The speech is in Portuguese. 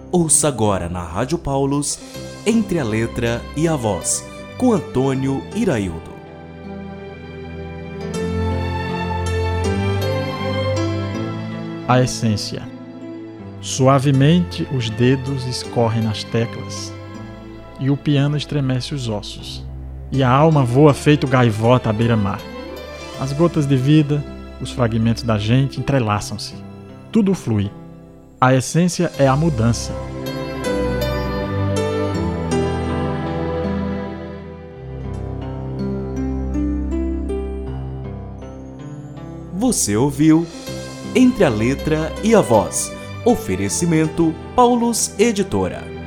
Ouça agora na Rádio Paulus, Entre a Letra e a Voz, com Antônio Iraildo. A essência. Suavemente os dedos escorrem nas teclas, e o piano estremece os ossos, e a alma voa feito gaivota à beira-mar. As gotas de vida, os fragmentos da gente entrelaçam-se. Tudo flui. A essência é a mudança. Você ouviu Entre a Letra e a Voz. Oferecimento Paulus Editora.